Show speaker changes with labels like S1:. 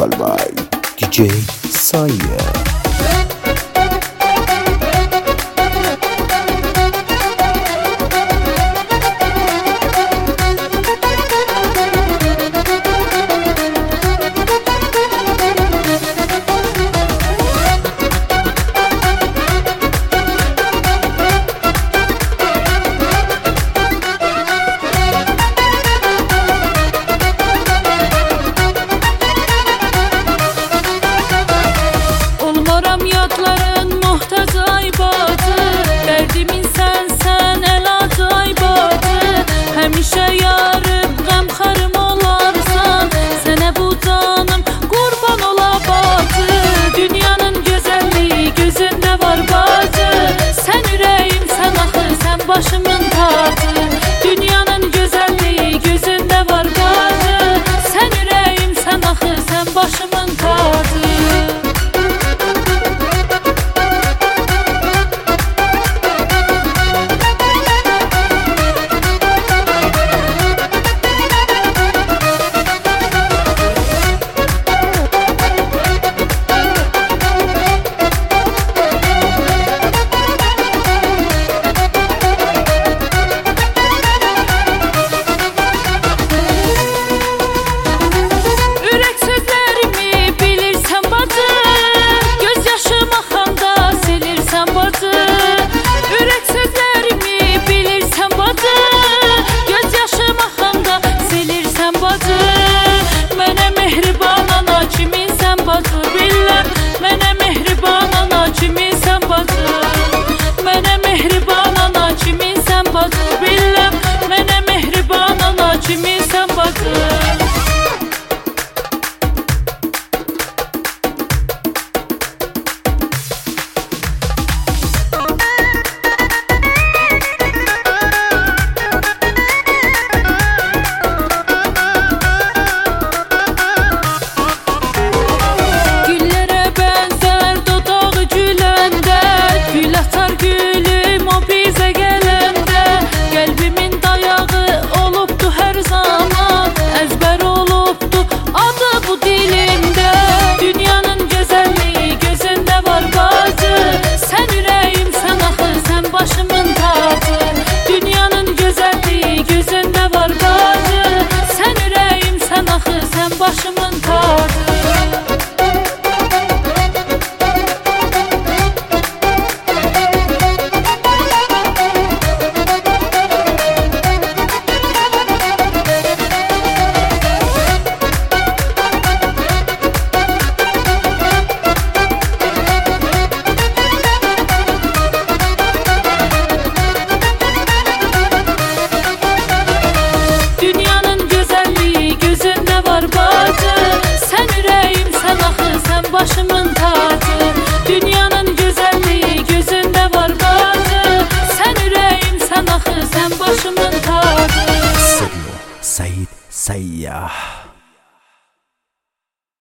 S1: vocal by DJ Saya.
S2: Yadların muhtaç aybadı, derdimin sen əlacı aybadı. Həmişə yarım qəmxarım olarsan, sənə bu canım qurban olabadı. Dünyanın gözəlliyi gözündə var bacı, sən ürəyim, sən axı, sən başımın tacı. Dünyanın gözəlliyi gözündə var bacı, sən ürəyim, sən axı, sən başımın tacı. Başımın tacı. Başımın tacı, dünyanın gözəlliyi gözündə var bacı. Sən ürəyim, sən axı, sən başımın tacı.
S1: Said Sayyah.